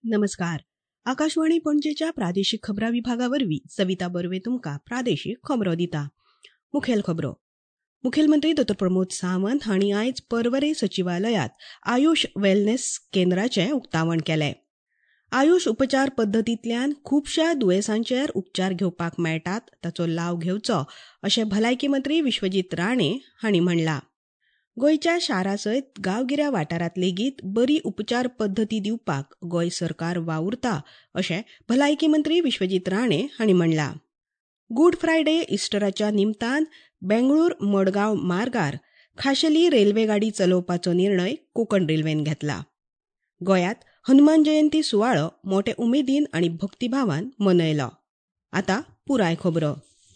नमस्कार. आकाशवाणी पणजेच्या प्रादेशीक खबरां विभागावरवीं सविता बर्वे तुमकां प्रादेशीक खबरो दिता. मुखेल खबरो. मुखेलमंत्री डॉ. प्रमोद सावंत हांणी आयज पर्वरे सचिवालयात आयुष वेलनेस केंद्राचें उक्तावण केलें. आयुष उपचार पद्दतींतल्यान खुबश्या दुयेंसांचेर उपचार घेवपाक मेळटात, ताचो लाव घेवचो अशें भलायकी मंत्री विश्वजीत राणे हांणी म्हणलां. गोंयच्या शारां सयत गांवगिऱ्या वाठारांत लेगीत बरी उपचार पद्दती दिवपाक गोंय सरकार वावुरता अशें भलायकी मंत्री विश्वजीत राणे हांणी म्हणलां. गूड फ्रायडे इस्टराच्या निमतान बेंगळूर मडगांव मार्गार खाशेली रेल्वे गाडी चलोवपाचो निर्णय कोंकण रेल्वेन घेतला. गोंयांत हनुमान जयंती सुवाळो मोठे उमेदीन आनी भक्तिभावान मनयलो. आतां पुराय खबरो.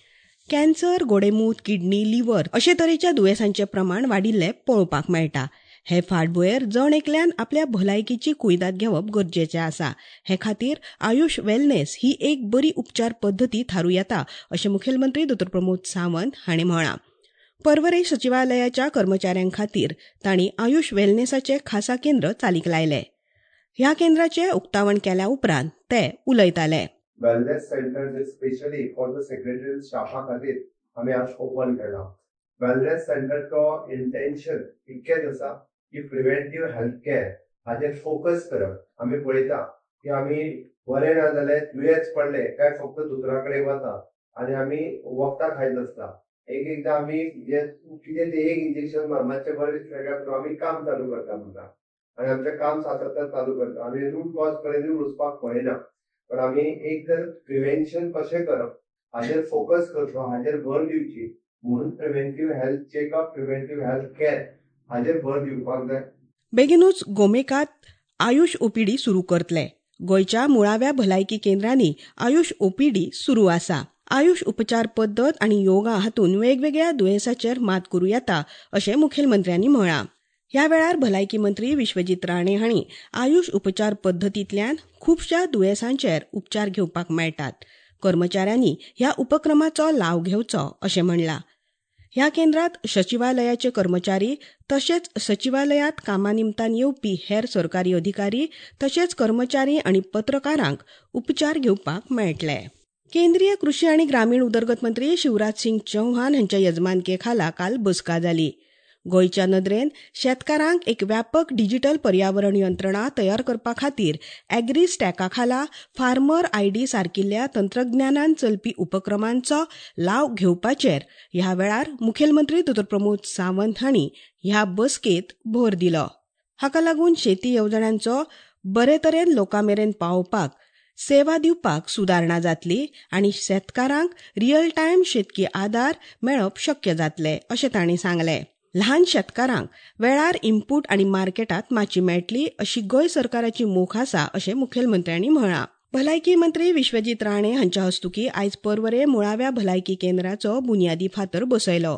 कॅन्सर, गोडेमूत, किडनी, लिव्हर अशे तरेच्या दुयेंसांचें प्रमाण वाडिल्लें पळोवपाक मेळटा. हे फाटभुंयेर जण एकल्यान आपल्या भलायकेची कुयदाद घेवप गरजेचें आसा. हे खातीर आयुष वेलनेस ही एक बरी उपचार पद्दती थारूं येता अशें मुखेलमंत्री डॉ. प्रमोद सावंत हांणी म्हळां. पर्वरे सचिवालयाच्या कर्मचाऱ्यां खातीर तांणी आयुष वेलनेसाचें खासा केंद्र चालीक लायलें. ह्या केंद्राचें उक्तावण केल्या उपरांत ते उलयताले. Wellness centre specially for the secretary स्टाफा खातीर आमी आज ओपन केला. वेलनेस सेंटरचो इंटेंशन इतकेंच आसा की प्रिव्हेंटिव्ह हेल्थ केअर हाचेर फोकस करप. आमी पळयता की आमी बरें ना जाल्यार दुयेंस पडले काय फक्त दोतोरा कडेन वता आनी आमी वखदां खायत आसता. एकदां आमी कितें तें एक इंजेक्शन मातशें बरें दिसलें काय आमी काम चालू करता म्हणटा आनी आमचें काम सातत्यान चालू करता. आमी रूट कॉज कडेन वचपाक पळयना, पण आमी एक तर प्रिव्हेन्शन कशें करप हाचेर फोकस करचो, हाचेर भर दिवची. म्हणून preventive health checkup, preventive health care हाचेर भर दिवपाक जाय. बेगीनूच गोमेकात आयुष ओपीडी सुरू करतले. गोंयच्या मुळाव्या भलायकी केंद्रांनी आयुष ओपीडी सुरू आसा. आयुष उपचार पद्दत आनी योगा हातून वेगवेगळ्या दुयेंसांचेर मात करूं येता अशें मुखेलमंत्र्यांनी म्हळां. ह्या वेळार भलायकी मंत्री विश्वजीत राणे हांणी आयुष उपचार पद्दतींतल्यान खुबश्या दुयेंसांचेर उपचार घेवपाक मेळटात. कर्मचाऱ्यांनी ह्या उपक्रमाचो लाव घेवचो अशें म्हणलां. ह्या केंद्रांत सचिवालयाचे कर्मचारी तशेंच सचिवालयांत कामानिमतान येवपी हेर सरकारी अधिकारी तशेंच कर्मचारी आनी पत्रकारांक उपचार घेवपाक मेळटले. केंद्रीय कृषी आनी ग्रामीण उदरगत मंत्री शिवराज सिंग चौहान हांच्या येजमानके खाला काल बसका जाली. गोंयच्या नदरेन शेतकारांक एक व्यापक डिजिटल पर्यावरण यंत्रणा तयार करपा खातीर एग्री स्टॅका खाला फार्मर आयडी सारकिल्ल्या तंत्रज्ञानान चलपी उपक्रमांचो लाव घेवपाचेर ह्या वेळार मुखेलमंत्री डॉ. प्रमोद सावंत हांणी ह्या बसकेत भर दिलो. हाका लागून शेती येवजण्यांचो बरे तरेन लोकांमेरेन पावोवपाक, सेवा दिवपाक सुदारणा जातली आनी शेतकारांक रियल टायम शेतकी आदार मेळप शक्य जातलें अशें तांणी सांगलें. ल्हान शेतकारांक वेळार इनपूट आनी मार्केटांत माची मेळटली अशी गोंय सरकाराची मोख आसा अशें मुखेलमंत्र्यांनी म्हळां. भलायकी मंत्री विश्वजीत राणे हांच्या हस्तुकीं आयज पर्वरे मुळाव्या भलायकी केंद्राचो बुन्यादी फातर बसयलो.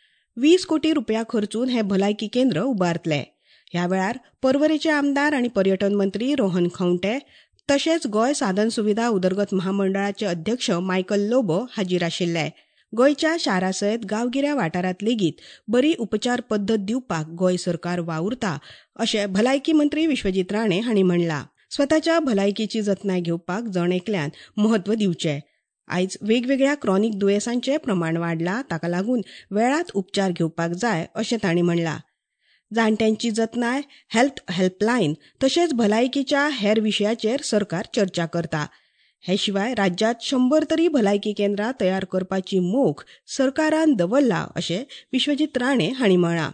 20 कोटी रुपया खर्चून हें भलायकी केंद्र उबारतलें. ह्या वेळार पर्वरेचे आमदार आनी पर्यटन मंत्री रोहन खंवटे तशेंच गोंय साधन सुविधा उदरगत महामंडळाचे अध्यक्ष मायकल लोबो हाजीर आशिल्ले. गोंयच्या शारां सयत गांवगिऱ्या वाठारांत लेगीत बरी उपचार पद्दत दिवपाक गोंय सरकार वावुरता अशें भलायकी मंत्री विश्वजीत राणे हांणी म्हणलां. स्वताच्या भलायकेची जतनाय घेवपाक जण एकल्यान म्हत्व दिवचें. आयज वेगवेगळ्या क्रॉनिक दुयेंसांचें प्रमाण वाडलां, ताका लागून वेळात उपचार घेवपाक जाय अशें तांणी म्हणलां. जाणट्यांची जतनाय, हेल्थ हेल्पलायन तशेंच भलायकेच्या हेर विशयाचेर सरकार चर्चा करता. हे शिवाय राज्यांत 100 तरी भलायकी केंद्रां तयार करपाची मोख सरकारान दवरला अशें विश्वजीत राणे हांणी म्हळां.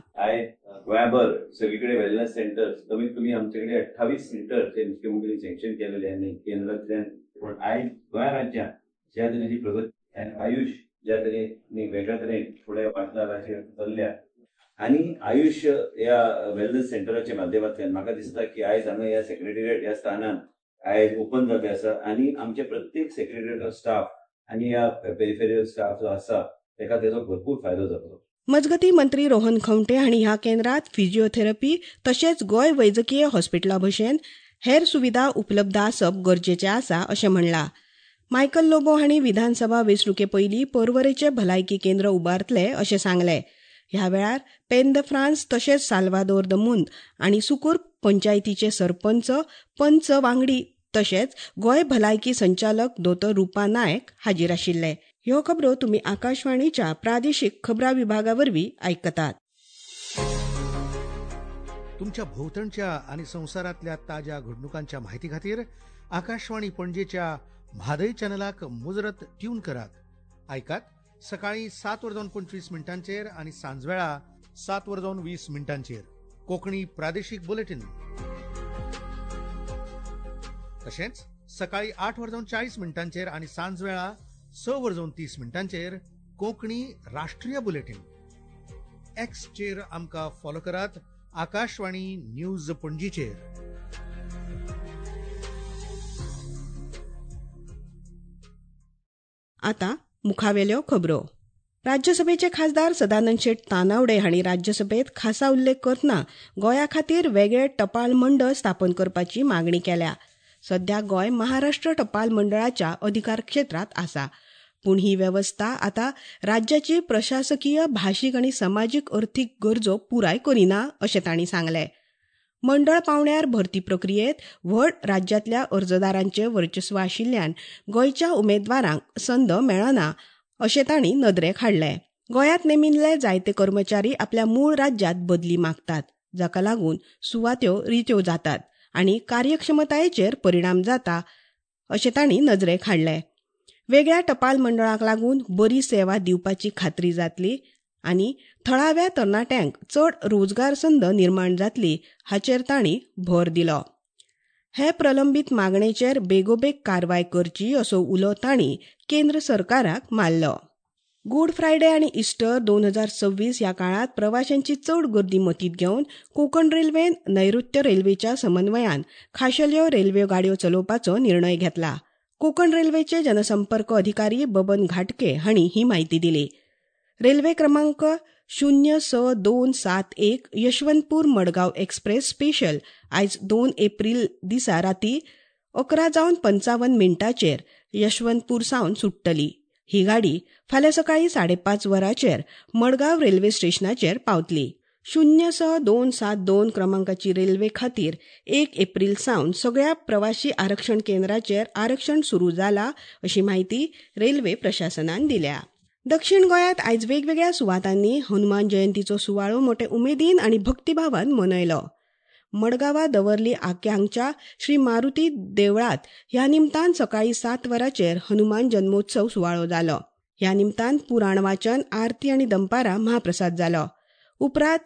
गोंयभर सगळीकडे वेलनेस सेंटर कमीत कमी आमच्याकडे 28 सेंटर ते मुख्यमंत्री सँक्शन केलेले आनी केंद्रांतल्यान. पूण आयज गोंय राज्यांत ज्या तरेची प्रगती आयुष ज्या तरेन वेगळ्या तरेन फुडें वाटचालाचेर चल्ल्या आनी आयुष ह्या वेलनेस सेंटराच्या माध्यमांतल्यान म्हाका दिसता की आयज हांगा ह्या सेक्रेटरिएट ह्या स्थानान आयज ओपन जाल्ले आसा आनी आमचे प्रत्येक सेक्रेटरिएट स्टाफ आनी ह्या पेरिफेरियल स्टाफ जो आसा ताका तेजो भरपूर फायदो जातलो. मजगती मंत्री रोहन खंवटे हांणी ह्या केंद्रांत फिजिओथेरपी तशेंच गोंय वैजकीय हॉस्पिटला भशेन हेर सुविधा उपलब्ध आसप गरजेचें आसा अशें म्हणलां. मायकल लोबो हांणी विधानसभा वेंचणुके पयलीं पर्वरेचे भलायकी केंद्र उबारतले अशें सांगलें. ह्या वेळार पेन द फ्रांस तशेंच साल्वादोर द मुंद आनी सुकूर पंचायतीचे सरपंच, पंच वांगडी तशेंच गोंय भलायकी संचालक दोतोर रुपा नायक हाजीर आशिल्ले. ह्यो खबरो तुम्ही आकाशवाणीच्या प्रादेशीक खबरां विभागावरवीं आयकतात. तुमच्या भोवतणच्या आणि संवसारातल्या ताज्या घडणुकांच्या माहिती खातीर आकाशवाणी पणजेच्या म्हादय चॅनलाक मुजरत ट्यून करात. ऐकात सकाळी 7:25 आणि सांजवेळा 7:20 कोंकणी प्रादेशीक बुलेटिन. तशेंच सकाळी 8:40 आणि सांजवेळा 6:30 कोंकणी राष्ट्रीय बुलेटिन. एक्सचेर आमकां फॉलो करात. आकाशवाणी न्यूज पणजीचेर. आता मुखावेल्यो खबरो. राज्यसभेचे खासदार सदानंद शेट तानावडे हांणी राज्यसभेत खासा उल्लेख करतना गोंया खातीर वेगळे टपाल मंडळ स्थापन करपाची मागणी केल्या. सध्या गोंय महाराष्ट्र टपाल मंडळाच्या अधिकार क्षेत्रांत आसा, पूण ही वेवस्था आता राज्याची प्रशासकीय, भाशीक आनी समाजीक अर्थीक गरजो पुराय करिना अशें तांणी सांगलें. मंडळ पावण्यार भरती प्रक्रियेत व्हड राज्यांतल्या अर्जदारांचें वर्चस्व आशिल्ल्यान गोंयच्या उमेदवारांक संद मेळना अशें तांणी नदरेक हाडलें. गोंयांत नेमिल्ले जायते कर्मचारी आपल्या मूळ राज्यांत बदली मागतात, जाका लागून सुवात्यो रित्यो जातात आनी कार्यक्षमतायेचेर परिणाम जाता अशें तांणी नदरेक हाडलें. वेगळ्या टपाल मंडळाक लागून बरी सेवा दिवपाची खात्री जातली आनी थळाव्या तरणाट्यांक चड रोजगार संद निर्माण जातली हाचेर तांणी भर दिलो. हे प्रलंबीत मागणेचेर बेगोबेग कारवाय करची असो उलो तांणी केंद्र सरकाराक मारलो. गूड फ्रायडे आनी इस्टर 2026 ह्या काळात प्रवाशांची चड गर्दी मतींत घेवन कोंकण रेल्वेन नैऋत्य रेल्वेच्या समन्वयान खाशेल्यो रेल्वे गाडयो चलोवपाचो निर्णय घेतला. कोंकण रेल्वेचे जनसंपर्क अधिकारी बबन घाटके हांणी ही माहिती दिली. रेल्वे क्रमांक 06-271 यशवंतपूर मडगांव एक्सप्रेस स्पेशल आयज 2 एप्रिल दिसा राती 11:55 यशवंतपूर सावन सुट्टली. ही गाडी फाल्यां सकाळी 5:30 वरांचेर मडगांव रेल्वे स्टेशनाचेर पावतली. 06-272 क्रमांकाची रेल्वे खातीर 1 एप्रिल सावन सगळ्या प्रवाशी आरक्षण केंद्राचेर आरक्षण सुरू जाला अशी माहिती रेल्वे प्रशासनान दिल्या. दक्षिण गोंयांत आयज वेगवेगळ्या सुवातांनी हनुमान जयंतीचो सुवाळो मोठे उमेदीन आनी भक्तिभावान मनयलो. मडगांवां दवर्ली आक्यांच्या श्री मारुती देवळात ह्या निमतान सकाळी 7 वरांचेर हनुमान जन्मोत्सव सुवाळो जालो. ह्या निमतान पुराण वाचन, आरती आनी दनपारां महाप्रसाद जालो. उपरांत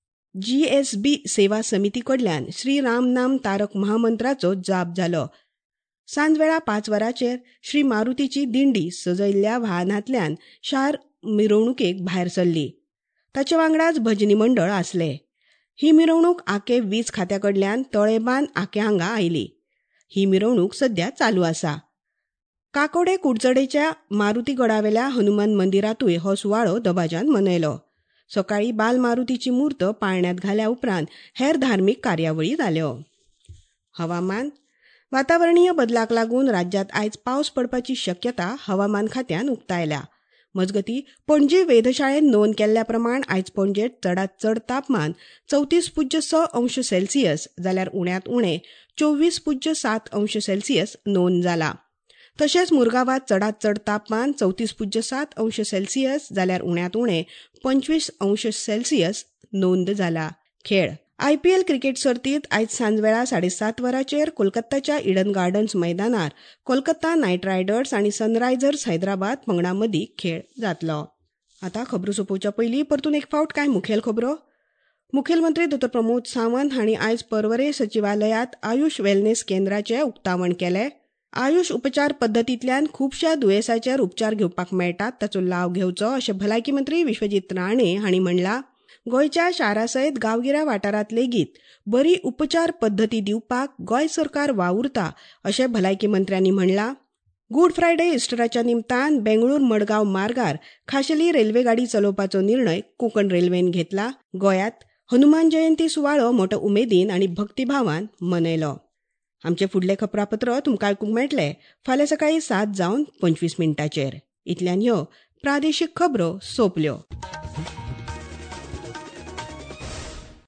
GSB सेवा समिती कडल्यान श्री राम नाम तारक महामंत्राचो जाप जालो. सांजवेळा 5 वरांचेर श्री मारुतीची दिंडी सजयल्ल्या वाहनांतल्यान शार मिरवणुकेक भायर सरली. ताचे वांगडाच भजनी मंडळ आसले. ही मिरवणूक आके वीज खात्या कडल्यान तळेबान आके हांगा आयली. ही मिरवणूक सध्या चालू आसा. काकोडे कुडचडेच्या मारुती गडावेल्या हनुमान मंदिरातूय हो सुवाळो दबाज्यान मनयलो. सकाळी बाल मारुतीची मूर्त पाळण्यात घाल्या उपरांत हेर धार्मीक कार्यावळी जाल्यो. हवामान. वातावरणीय बदलाक लागून राज्यात आयज पावस पडपाची शक्यता हवामान खात्यान उक्तायल्या. मजगतीं पणजी वेधशाळेन नोंद केल्ल्या प्रमाण आयज पणजेत चडांत चड तापमान 34.6 अंश सेल्सियस जाल्यार उण्यांत उणें 24.7 अंश सेल्सियस नोंद जाला. तशेंच मुरगांवात चडांत चड तापमान 34.7 अंश सेल्सियस जाल्यार उण्यांत उणें 25 अंश सेल्सियस नोंद जाला. खेळ. IPL क्रिकेट सर्तीत आयज सांजवेळा 7:30 वरांचेर कोलकाताच्या इडन गार्डन्स मैदानार कोलकाता नायट रायडर्स आनी सनरायझर्स हैदराबाद पंगडा मदीं खेळ जातलो. आतां खबरो सोंपोवच्या पयलीं परतून एक फावट कांय मुखेल खबरो. मुखेलमंत्री डॉ. प्रमोद सावंत हांणी आयज पर्वरे सचिवालयांत आयुष वेलनेस केंद्राचें उक्तावण केलें. आयुष उपचार पद्दतींतल्यान खुबश्या दुयेंसांचेर उपचार घेवपाक मेळटात, ताचो लाव घेवचो अशें भलायकी मंत्री विश्वजीत राणे हांणी म्हणलां. गोंयच्या शारा सयत गांवगिऱ्या वाठारांत लेगीत बरी उपचार पद्दती दिवपाक गोंय सरकार वावुरता अशें भलायकी मंत्र्यांनी म्हणलां. गूड फ्रायडे इस्टराच्या निमतान बेंगळूर मडगांव मार्गार खाशेली रेल्वे गाडी चलोवपाचो निर्णय कोंकण रेल्वेन घेतला. गोंयांत हनुमान जयंती सुवाळो मोठ्या उमेदीन आनी भक्तिभावान मनयलो. आमचे फुडले खबरापत्र तुमकां आयकूंक मेळटले फाल्यां सकाळी 7:25 इतल्यान ह्यो प्रादेशीक खबरो सोंपल्यो.